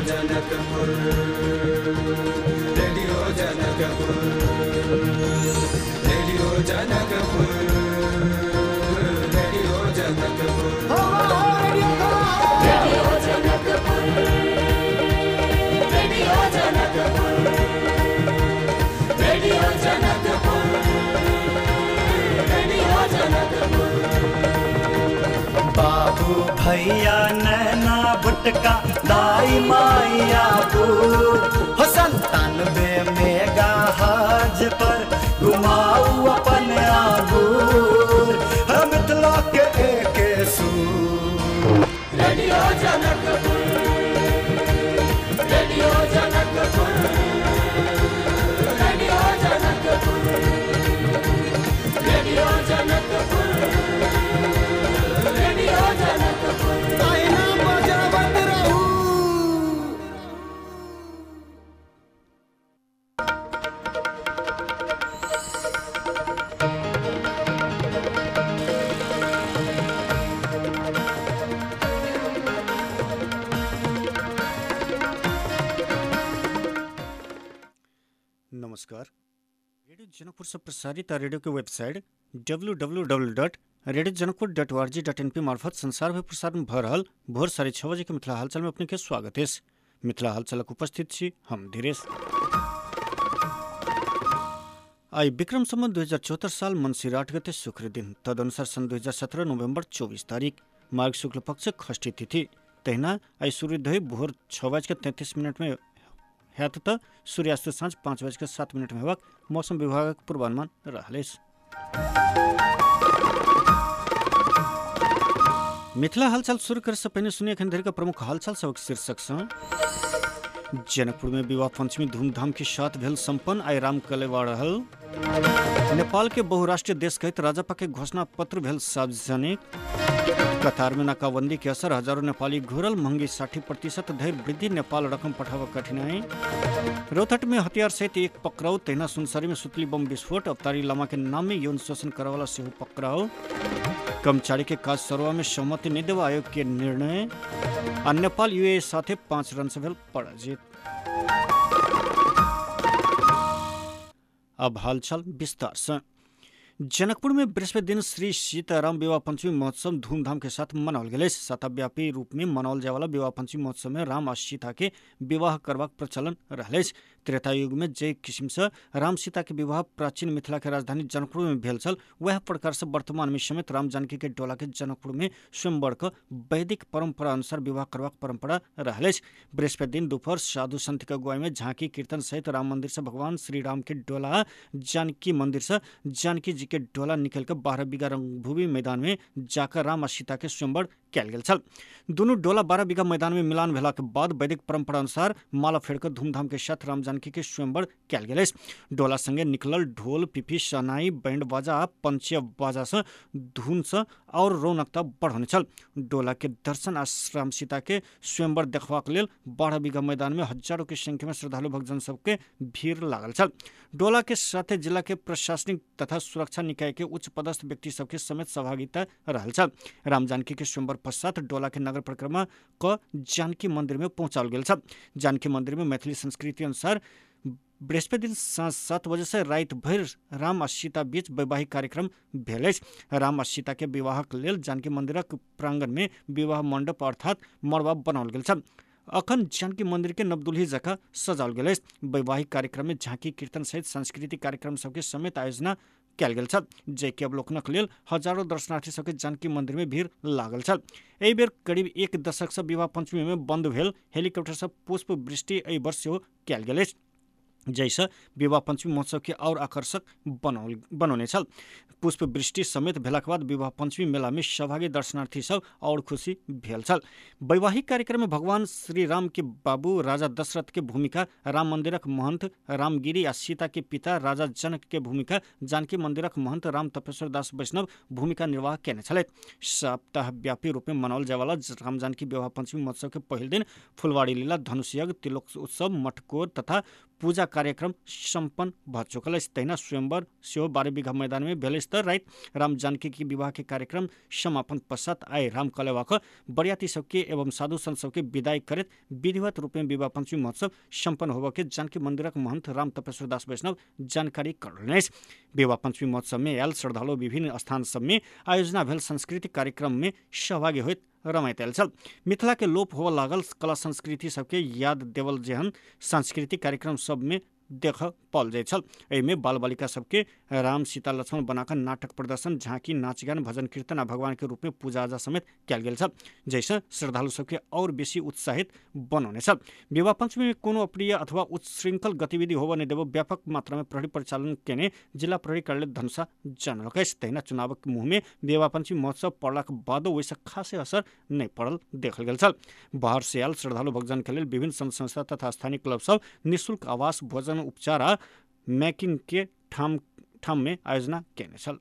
Janakpur, radio Janakpur, radio Janakpur, radio Janakpur, radio Janakpur, radio Janakpur, radio Janakpur, radio Janakpur. बाबू भैया नैना बुटका दाई माया बूढ़ हो 97 मेगा हर्ज पर घुमाऊ अपन आंगूर हम मिथिला के एक सूर। Radio Janakpur, radio Janakpur, radio Janakpur, radio Janakpur, radio Janakpur. ताइना बजावत रहू। नमस्कार। रेडियो जनकपुर से प्रसारित रेडियो के वेबसाइट www.radiojanakpur.org.in मार्फत संसार भर प्रसारण भ रहल भोर 6:30 बजे के मिथिला हालचाल में अपने के स्वागत है। मिथिला हालचालक उपस्थित छी हम धीरेश। आई विक्रम संवत 2074 साल मनसिराट गते शुक्र दिन तदनुसार सन 2017 नवंबर 24 तारीख माघ शुक्ल पक्ष षष्ठी तिथि तहिना आई सूर्योदय भोर 6:33 में हैत त सूर्यास्त साँझ 5:07 में हेबाक मौसम विभागक पूर्वानुमान रहल अछि। मिथिला हालचाल शुरू करे से पहिने सुनिए एखन धरिक प्रमुख हालचाल सबक शीर्षक सँ। जनकपुर में विवाह पंचमी धूमधाम के साथ भेल संपन्न आई राम कलेवा रहल। नेपाल के बहुराष्ट्रीय देश कहित राजपा के घोषणा पत्र भेल सार्वजनिक। कतार में नाकाबंदी के असर हजारों नेपाली घुरल महंगी 60% धरि वृद्धि नेपाल रकम पठाव कठिनाई। रोहतट में हथियार सहित एक पकड़ाऊ तहिना सुनसरी में सुतली बम विस्फोट अवतारी लामा के नाम में यौन शोषण करवाला सेहो पकड़ाऊ। कर्मचारी के काज सरवा में सहमति नहीं देवा आयोग के निर्णय। आ नेपाल यूए साथे 5 रन से भेल पराजित। अब हालचाल विस्तार से। जनकपुर में बृहस्पति दिन श्री सीताराम विवाह पंचमी महोत्सव धूमधाम के साथ मनाओल गेल। शताब्यापी रूप में मनाओल जाय वाला विवाह पंचमी महोत्सव में राम आ सीता के विवाह करबाक प्रचलन रहल। त्रेता युग में जे किस्म से राम सीता के विवाह प्राचीन मिथिला के राजधानी जनकपुर में भेल छल वह प्रकार से वर्तमान में समेत राम जानकी के डोला के जनकपुर में स्वयंवर के वैदिक परंपरा अनुसार विवाह करबाक परंपरा रहल। बृहस्पति दिन दोपहर साधु संत के अगुवाई में झांकी कीर्तन सहित राम मंदिर से भगवान श्री राम के डोला जानकी मंदिर से जानकी जी के डोला निकल कर 12 बीघा रंगभूमि मैदान में जाकर राम और सीता के स्वयंवर कयल गेल छल। दोनों डोला 12 बीघा मैदान में मिलान भेला के बाद वैदिक परंपरा अनुसार माला फेरकर धूमधाम के साथ राम जानकी के स्वयंवर कयल गेल। डोला संगे निकलल ढोल पिपी शहनाई बैंड बाजा पंचिया बाजा से धुन से और रौनकता बढ़ने छल। डोला के दर्शन आ राम सीता के स्वयंवर देखबाक लेल 12 बीघा मैदान में हजारों की संख्या में श्रद्धालु भक्तजन सबके भीड़ लागल छल। डोला के साथे जिला के प्रशासनिक तथा सुरक्षा निकाय के उच्च पदस्थ व्यक्ति सबके समेत सहभागिता रहल छल। राम जानकी के स्वयंवर पश्चात डोला के नगर परिक्रमा क जानकी मंदिर में पहुंचाओल गेल छल। जानकी मंदिर में मैथिली संस्कृति अनुसार बृहस्पति दिन साँझ 7 बजे से राति भर राम आ सीता बीच वैवाहिक कार्यक्रम भेल अछि। राम आ सीता के विवाहक लेल जानकी मंदिरक प्रांगण में विवाह मंडप अर्थात मड़वा बनाओल गेल छल। अखन जानकी मंदिर के नवदुल्ही जकाँ सजाओल गेल अछि। वैवाहिक कार्यक्रम में झांकी कीर्तन सहित सांस्कृतिक कार्यक्रम सबके समेत आयोजना कयल गेल छल। जै के अवलोकनक लेल हजारों दर्शनार्थी सबके जानकी मंदिर में भीड़ लागल छल। एहि बेर करीब 1 दशक से विवाह पंचमी में बंद भेल हेलीकॉप्टर से पुष्प वृष्टि एहि वर्ष सेहो कयल गेल अछि। जैसे विवाह पंचमी महोत्सव के और आकर्षक बनौने छल। पुष्प वृष्टि समेत भेला के बाद विवाह पंचमी मेला में सहभागी दर्शनार्थी सब और खुशी भेल छल। वैवाहिक कार्यक्रम में भगवान श्री राम के बाबू राजा दशरथ के भूमिका, राम मंदिरक महंत रामगिरी आ सीता के पिता राजा जनक के भूमिका, जानकी मंदिरक महंत राम तपेश्वर दास वैष्णव भूमिका निर्वाह केने छलैथ। सप्ताह व्यापी रूप में मनाओल जाय वाला राम जानकी विवाह पंचमी महोत्सव के पहिल दिन फुलवाड़ी लीला, धनुष यज्ञ, तिलोक उत्सव, मटकोर तथा पूजा कार्यक्रम सम्पन्न भ चुकल अछि। तहिना स्वयंवर सेहो 12 बीघा मैदान में भेल अछि। राति राम जानकी के विवाह के कार्यक्रम समापन पश्चात आइ राम कलेवा क बरियाती सबके एवं साधु संत सबके विदाई करैत विधिवत रूप में विवाह पंचमी महोत्सव सम्पन्न होबऽ के जानकी मंदिरक महंत राम तपेश्वर दास वैष्णव जानकारी करलनि अछि। विवाह पंचमी महोत्सव में आयल श्रद्धालु विभिन्न स्थान सब में आयोजना भेल सांस्कृतिक कार्यक्रम में सहभागी होइत रमाइत आयल छल। मिथिला के लोप होबऽ लागल कला संस्कृति सबके याद देवल जेहन सांस्कृतिक कार्यक्रम सब में देख पाओल जाइत छल। एहिमे बाल बालिका सबके राम सीता लक्ष्मण बनाकर नाटक प्रदर्शन, झांकी, नाच गान, भजन कीर्तन आ भगवान के रूप में पूजा आजा समेत कयल गेल छल, जैसे श्रद्धालु सबके और बेसी उत्साहित बनौने छल। विवाह पंचमी में कोनो अप्रिय अथवा उच्छृंखल गतिविधि होबऽ नहि देबऽ व्यापक मात्रा में प्रहरी परिचालन केने जिला प्रहरी कार्यालय धनुषा जानलक अछि। तहिना चुनावक मुँह में विवाह पंचमी महोत्सव पड़लाक बादो ओहिसँ खासे असर नहीं पड़ल देखल गेल छल। बाहर से आयल श्रद्धालु भक्तजन के लेल विभिन्न संघ संस्था तथा स्थानीय क्लब सब निःशुल्क आवास, भोजन, उपचार आ मैकिंग के ठाम में आयोजना केने छल।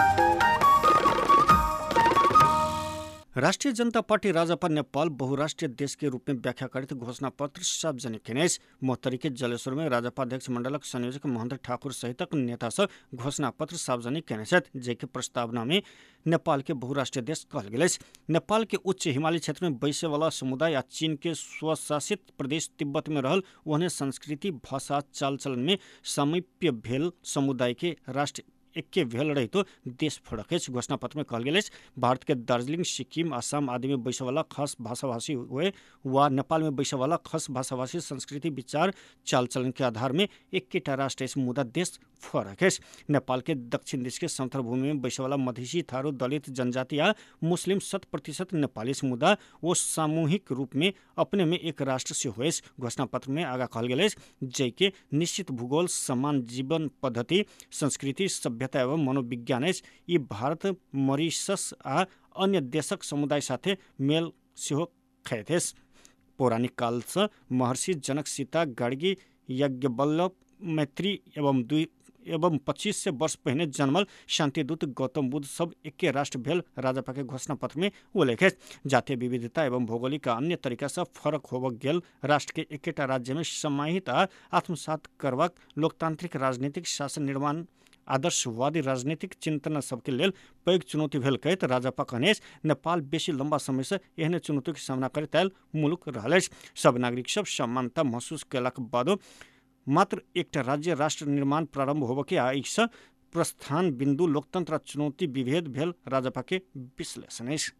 राष्ट्रिय जनता पार्टी राजपा नेपाल बहुराष्ट्रीय देश के रूप में व्याख्या करते घोषणा पत्र सार्वजनिक केने अछि। मोहतरी के जलेश्वर में राजपा अध्यक्ष मंडलक संयोजक महेंद्र ठाकुर सहितक नेता सब घोषणा पत्र सार्वजनिक केने छथि, जेके प्रस्तावना में नेपाल के बहुराष्ट्रीय देश कहल गेल अछि। नेपाल के उच्च हिमालय क्षेत्र में बैसे वाला समुदाय आ चीन के स्वशासित प्रदेश तिब्बत में रहल ओहने संस्कृति, भाषा, चाल चलन में सामीप्य भेल समुदाय के राष्ट्र एके भेल रहितो देश फरक अछि। घोषणा पत्र में कहल गेल अछि, भारत के दार्जिलिंग, सिक्किम, असम आदि में बैसे वाला खास भाषाभाषी हुए वा नेपाल में बैसे वाला खास भाषाभाषी संस्कृति, विचार, चाल चलन के आधार में एकेटा राष्ट्र अछि, मुदा देश फरक अछि। नेपाल के दक्षिण दिश के समतल भूमि में बैसे वाला मधेसी, थारू, दलित जनजाति आ मुस्लिम 100% नेपाली अछि, मुदा वो सामूहिक रूप में अपने में एक राष्ट्र से हुए अछि। घोषणा पत्र में आगा कहल गेल अछि, जैके निश्चित भूगोल, समान जीवन पद्धति, संस्कृति, सभ्यता एवं मनोविज्ञान अछि। ई भारत, मॉरिशस आ अन्य देशक समुदाय साथे मेल सेहो खाइत अछि। पौराणिक काल से महर्षि जनक, सीता, गार्गी, यज्ञवल्लभ, मैत्री एवं 25 वर्ष पहिने जन्मल शांतिदूत गौतम बुद्ध सब एके राष्ट्र भेल राजपा के घोषणा पत्र में उल्लेख है। जातीय विविधता एवं भौगोलिक आ अन्य तरीका से फरक होबऽ गेल राष्ट्र के एकेटा राज्य में समाहित आ आत्मसात करबाक लोकतांत्रिक राजनीतिक शासन निर्माण आदर्शवादी राजनीतिक चिंतन सबके लेल पैघ चुनौती भेल कहैत राजपा कहने अछि, नेपाल बेसी लंबा समय से एहने चुनौती के सामना करैत आयल मुलुक रहल अछि। सब नागरिक सब समानता महसूस कयलाक बादो मात्र एकटा राज्य राष्ट्र निर्माण प्रारंभ होबऽ के आइसँ प्रस्थान बिंदु लोकतंत्र चुनौती विभेद भेल राजपा के विश्लेषण अछि।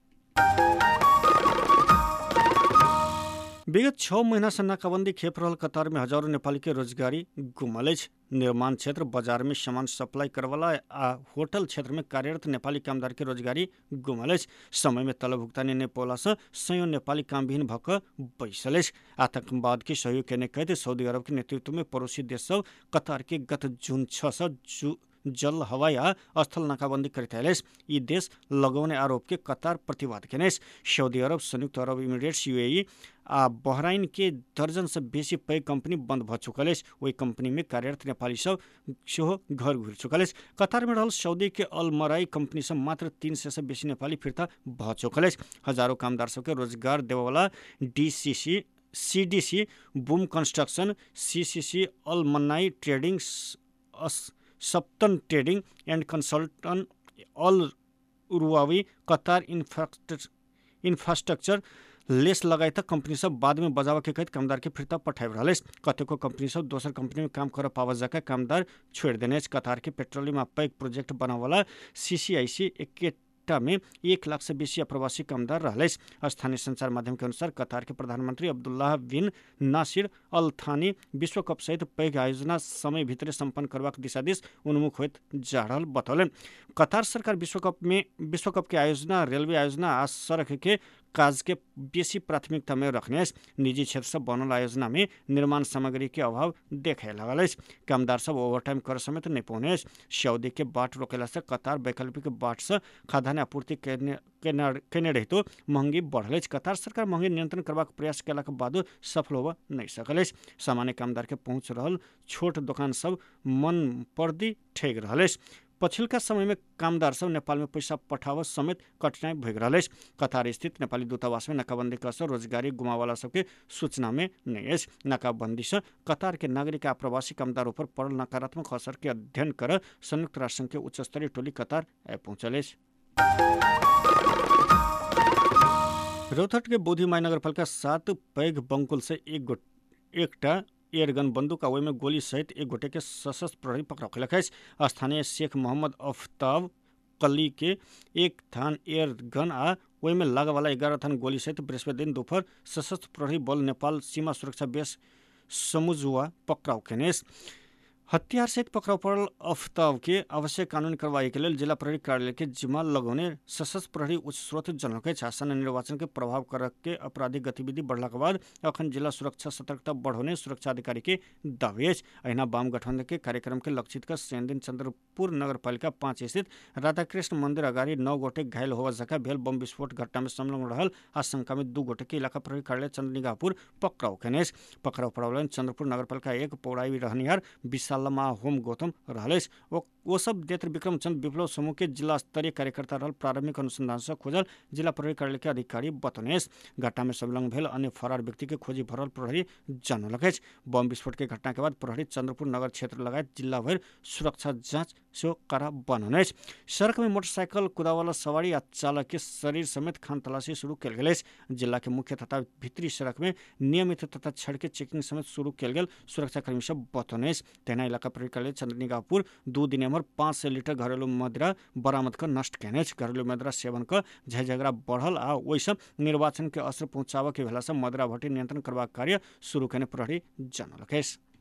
विगत 6 महीना से नाकाबंदी खेप रहल कतार में हजारों नेपाली के रोजगारी गुमल अछि। निर्माण क्षेत्र, बाजार में सामान सप्लाई करवाला आ होटल क्षेत्र में कार्यरत नेपाली कामदार के रोजगारी गुमल अछि। समय में तलब भुगतानी नहि पौला से सयौं नेपाली कामविहीन भऽ कऽ बैसल अछि। आतंकवाद के सहयोग केने कहते सऊदी अरब के नेतृत्व में पड़ोसी देश सब कतार के गत जून 6 से जल, हवाई आ स्थल नाकाबंदी करैत आयल अछि। ई देश लगौने आरोप के कतार प्रतिवाद केने अछि। सऊदी अरब, संयुक्त अरब इमिरेट्स, यूएई आ बहराइन के दर्जन से बेसी पैघ कंपनी बंद भऽ चुकल अछि। ओहि कंपनी में कार्यरत नेपाली सब सेहो घर घुरि चुकल अछि। कतार में रहल सऊदी के अल मराई कंपनी से मात्र 300 से बेसी नेपाली फिरता भऽ चुकल अछि। हजारों कामदार सबके रोजगार देबयवला DCC, CDC, boom construction, CCC, Al Mannai trading, सप्तन ट्रेडिंग एंड कंसल्टन, अल उरुवावी, कतार इंफ्रास्ट्रक्चर लेस लगायत कंपनी सब बाद में बजावा के कहत कामदार के फिरता पठाबि रहल अछि। कतेको कंपनी सब दोसर कंपनी में काम करऽ पावऽ जाके कामदार छोड़ि देने अछि। कतार के पेट्रोलियम आ पैघ प्रोजेक्ट बनावला सीसीआईसी एकेटा में 1 लाख से बेसी अप्रवासी कामदार रहल अछि। स्थानीय संचार माध्यम के अनुसार कतार के प्रधानमंत्री अब्दुल्लाह बिन नासिर अल थानी विश्व कप सहित पैघ आयोजना समय भीतरे संपन्न करबाक दिशा दिस उन्मुख होइत जा रहल बतौलन। कतार सरकार विश्व कप के आयोजना, रेलवे आयोजना आ सड़क के काज के बेसी प्राथमिकता में रखने अछि। निजी क्षेत्र से बनल आयोजना में निर्माण सामग्री के अभाव देखे लागल अछि। कामदार सब ओवरटाइम कर समेत नहीं पहुंचे अछि। सऊदी के बाट रोकेला से कतार वैकल्पिक बाट से खाद्यान्न आपूर्ति केने रहितो महंगी बढ़ल अछि। कतार सरकार महंगी नियंत्रण करबाक प्रयास केलाक बादो सफल होबऽ नहीं सकल अछि। सामान्य कामदार के पहुंच रहल छोट दुकान सब मन पर्दी ठेक रहल अछि। पछिल्का समयमा कामदार सब नेपालमा पैसा पठाव समेत कठिनाई भइग रहल कतार स्थित नेपाली दूतावास में नाकाबंदी कर रोजगारी गुमावाला सबके सूचना में नहीं नाकाबंदी से कतार के नागरिक आ प्रवासी कामदारों पर पड़ल नकारात्मक असर के अध्ययन कर संयुक्त राष्ट्र संघ के उच्च स्तरीय टोली कतार पहुंचल। रौतहट के बोधी माई नगरपालिका 7 पैघ बंकुल से एकटा एयरगन बंदूक आ में गोली सहित एक गोटे के सशस्त्र प्रहरी पकड़ाव कलक है। स्थानीय शेख मोहम्मद अफ्ताब कली के एक थान एयर गन आ में लागे वाला 11 थान गोली सहित बृहस्पति दिन दोपहर सशस्त्र प्रहरी बल नेपाल सीमा सुरक्षा बेस समुजुआ पकड़ाव केनेस। हथियार सहित पकड़ाव पड़ल अफ्ताब के आवश्यक कानूनी कार्रवाई के लिए जिला प्रहरी कार्यालय के जिम्मा लगौने सशस्त्र प्रहरी उच्च स्रोत जनक शासन निर्वाचन के प्रभाव करके आपराधिक गतिविधि बढ़ला के बाद अखन जिला सुरक्षा सतर्कता बढ़ोने सुरक्षा अधिकारी के दावे। अहिना वाम गठबंधन के कार्यक्रम के लक्षित कर सेनदिन चंद्रपुर नगरपालिका 5 स्थित राधाकृष्ण मंदिर अगाडि 9 गोटे घायल होवा जका भेल बम विस्फोट घटना में संलग्न रहल आशंका में 2 गोटे के इलाका प्रहरी कार्यालय चंद्रनिगाहपुर पकड़ाव केनेस। पकड़ाव पड़ाव चंद्रपुर नगरपालिका 1 पौड़ाई रहनिहार विशालमा होम गौतम रहलेस। वो सब नेत्र विक्रम चंद विप्लव समूह के जिला स्तरीय कार्यकर्ता रहल प्रारंभिक अनुसंधान से खोजल जिला प्रहरी कार्यालय के अधिकारी बतनेस। घटना में संलग्न भेल अन्य फरार व्यक्ति के खोजी भरल प्रहरी जानलक। बम विस्फोट के घटना के बाद प्रहरी चंद्रपुर नगर क्षेत्र लगायत जिला भर सुरक्षा जांच से कड़ा बनने। सड़क में मोटरसाइकिल कुदावाला सवारी आ चालक के शरीर समेत खान तलाशी शुरू कल गए। जिला के मुख्य तथा भीतरी सड़क में नियमित तथा छड़के चेकिंग समेत शुरू कल गए सुरक्षाकर्मी सब बतने। तेना इलाका प्रहरी कार्यालय चंद्रनिगाहपुर 2 दिन में 500 लीटर घरेलू मदिरा बरामद कर नष्ट कैने। घरेलू मदिरा सेवन कर झगड़ा बढ़ल आ वैसे निर्वाचन के असर पहुंचाव के भेला से मदिरा भट्टी नियंत्रण करवा कार्य शुरू करने प्रहरी जानलक।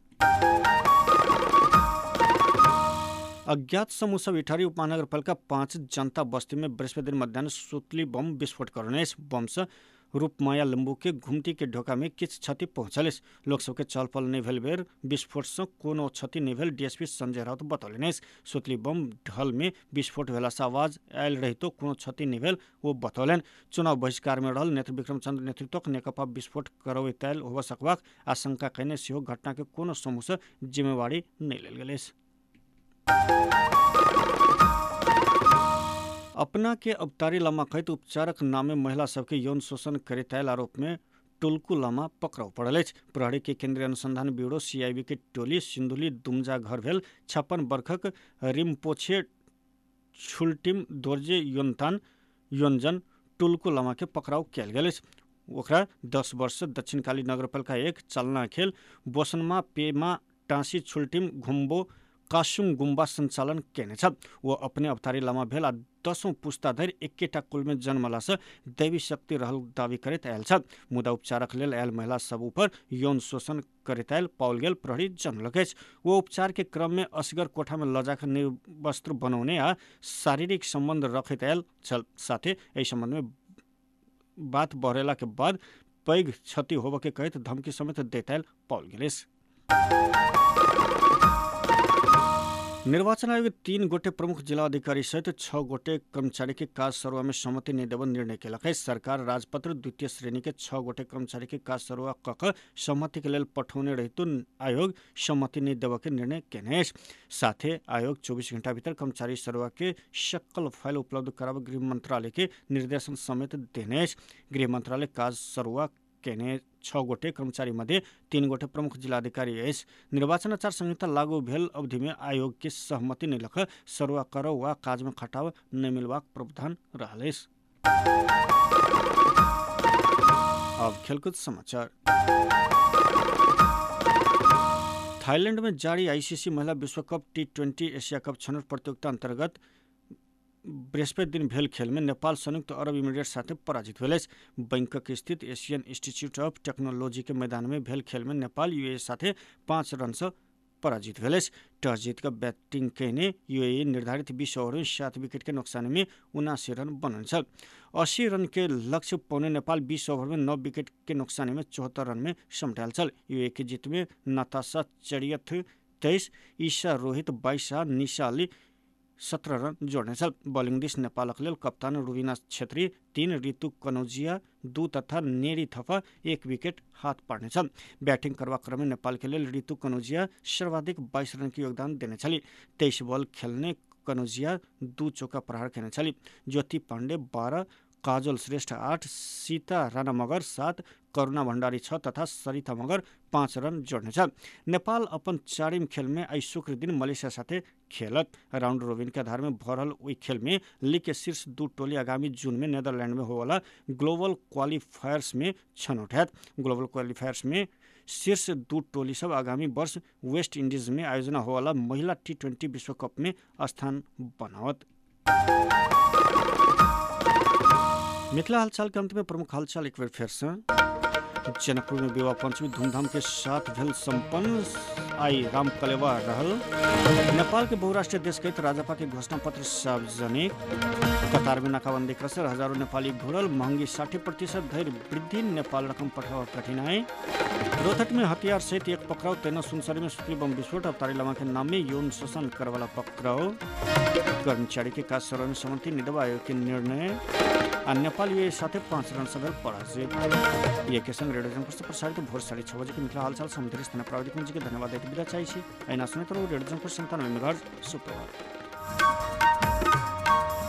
अज्ञात समूह सब इटारी उपमहानगरपालिका 5 जनता बस्ती में बृहस्पति दिन मध्याह्न सुतली बम विस्फोट करने बम से रूपमाया लंबू के घुमटी के ढोका में किछ क्षति पहुंचल। लोकसभा के चल पल नहीं भेल बेर विस्फोट से कोनो क्षति नहीं भेल डीएसपी संजय राउत बतौलने। सुतली बम ढल में विस्फोट भेला से आवाज आयल रही तो कोनो क्षति नहीं भेल वो बतौलन। चुनाव बहिष्कार में रहल नेत्र विक्रम चंद्र नेतृत्व नेकपा विस्फोट करवे तैल हो सकबाक आशंका कहने से घटना के कोनो समूह से जिम्मेवारी नहीं लेल गेल। अपना के अवतारी लामा कहत उपचारक नामे महिला सबके यौन शोषण करैत आरोप में टुल्कू लामा पकड़ाव पड़ल। प्रहरी के केंद्रीय अनुसंधान ब्यूरो सीआईबी के टोली सिंधुली दुमजा घर भेल 56 वर्षक रिमपोछे छुलटिम दोर्जे योनतान योनजन टुल्कू लामा के पकड़ाव कल गए। ओकरा 10 वर्ष दक्षिणकाली नगरपालिका 1 चलना खेल बोसनमा पेमा टाँसी छुलटिम घुम्बो कासुङ गुम्बा संचालन केने छ। वो अपने अवतारी लामा भेल 10औं पुस्ता धरि एकेटा कुल में जन्मला से दैवी शक्ति रहल दावी करैत आयल छ। मुदा उपचारक लेल आयल महिला सब ऊपर यौन शोषण करैत आयल पाओल गेल प्रहरी जनलक। वो उपचार के क्रम में असगर कोठा में लजाकर निर्वस्त्र बनाउने आ शारीरिक संबंध रखैत आयल छल। साथे एहि संबंध में बात बढ़ेला के बाद पैघ क्षति होबे के कहत धमकी समेत दैत आयल पाओल गेल। निर्वाचन आयोग 3 गोटे प्रमुख जिला अधिकारी सहित 6 गोटे कर्मचारी के काज सरुआ में सहमति नहीं देव निर्णय केलक है। सरकार राजपत्र द्वितीय श्रेणी के 6 गोटे कर्मचारी के काज सरुआ कक सहमति के लेल पठौने रहितो आयोग सहमति नहीं देव के निर्णय केने। साथे आयोग 24 घंटा भीतर कर्मचारी सरुआ के शकल फाइल उपलब्ध कराव गृह मंत्रालय के निर्देशन समेत देने। गृह मंत्रालय काज सरुआ केने 6 गोटे कर्मचारी मध्ये 3 गोटे प्रमुख जिलाधिकारी एस निर्वाचन आचार संहिता लागू भेल अवधि में आयोग के सहमति नहीं लख सरुआ करो वा काज में खटाव नहीं मिलवाक प्रावधान रहल। अब खेलकूद समाचार। थाईलैंड में जारी आईसीसी महिला विश्व कप T20 एशिया कप छनौट प्रतियोगिता अंतर्गत बृहस्पति दिन भेल खेल में नेपाल संयुक्त अरब इमिरेट साथे पराजित भेल। बैंकक स्थित एशियन इंस्टीट्यूट ऑफ टेक्नोलॉजी के मैदान में भेल खेल में नेपाल यूएई साथे 5 रन से पराजित भेल। टॉस जीतकर बैटिंग केने यूएई निर्धारित 20 ओवर में 7 विकेट के नुकसान में 79 रन बनल छ। 80 रन के लक्ष्य पौने नेपाल 20 ओवर में 9 विकेट के नुकसान में 74 रन में समटाल छल। यूएई की जीत में नताशा चरियथ 23, ईशा रोहित 22 आ निशा अली 17 रन जोड़ने छल। बॉलिंग दिस नेपालक लेल कप्तान रुबिना छेत्री 3, ऋतु कनौजिया 2 तथा नेरी थपा 1 विकेट हाथ पार्ने छल। बैटिंग करवा क्रम में नेपाल के लेल ऋतु कनौजिया सर्वाधिक 22 रन के योगदान देने छली। 23 बॉल खेलने कनौजिया 2 चौका प्रहार खेल्ने छली। ज्योति पाण्डे 12, काजल श्रेष्ठ 8, सीता राणा मगर 7, करुणा भण्डारी 6 तथा सरिता मगर 5 रन जोड्नेछ। नेपाल अपन 4वीं खेल में आई शुक्र दिन मलेसिया साथे खेलत। राउंड रोबिन के आधार में भरल वही खेल में लीग के शीर्ष 2 टोली आगामी जून में नेदरलैंड में होवाला ग्लोबल क्वालिफायर्स में छनौट है। ग्लोबल क्वालिफायर्स में शीर्ष 2 टोली सब आगामी वर्ष वेस्ट इंडीज में आयोजना होवाला महिला T20 विश्व कप में स्थान बनावत। मिथिला हालचाल के अंत में प्रमुख हालचाल एक बार फिर से। जनकपुर में विवाह पंचमी धूमधाम के साथ भेल संपन्न। आई राम कलेवा रहल। नेपाल के बहुराष्ट्रीय देश कहित राजपा के घोषणा पत्र सार्वजनिक। कतार में नाकाबंदी कसर हजारों नेपाली घुरल। महंगी 60% धरि वृद्धि। नेपाल रकम पठाव कठिनाई। रोहतक में हथियार सहित एक पकड़ाव। तेना सुनसरी में सुतली बम विस्फोट। अवतारी लामा के नाम में यौन शोषण करे वाला पकड़ाव। कर्मचारी के काज सर्व में सम्मति निदवा आयोग के निर्णय। नेपाल ये साथे 5 रन से पराजित। ये के संग रेडियो जनकपुर से प्रसारित भोर 6:30 बजे के मिथिला हालचाल समुद्री स्थानीय प्राविधिक मंच के धन्यवाद देते विदा चाहिए। ऐना सुने तो रेडियो जनकपुर 97 मेगाहर्ट्ज। सुप्रभात।